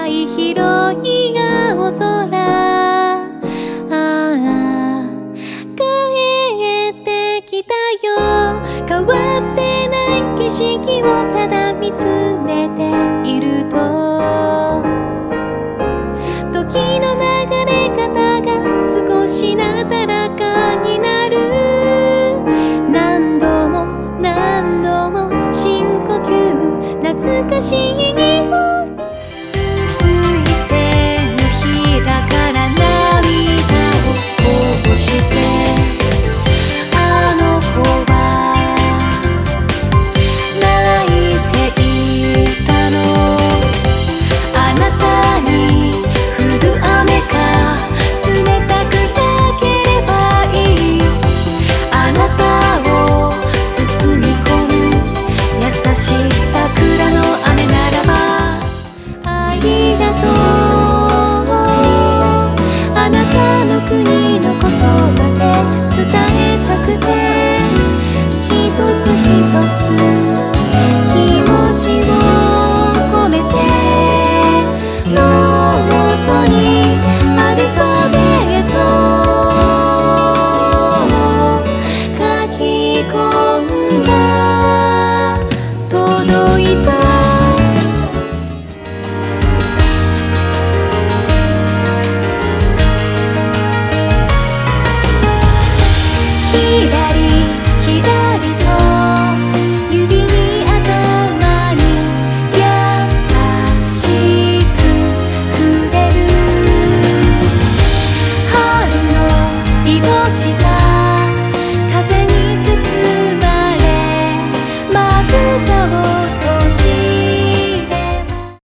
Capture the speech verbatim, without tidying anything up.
い広い青空、ああ帰ってきたよ。変わってない景色をただ見つめていると、時の流れ方が少しなだらかになる。何度も何度も深呼吸、懐かしい匂い。水平の日だから涙をこぼして、あの子は泣いていたの。あなたに降る雨か冷たくなければいい。あなたを包み込む優しい桜の雨ならば、ありがとう。あなたの国の言葉で伝えたくて、一つ一つ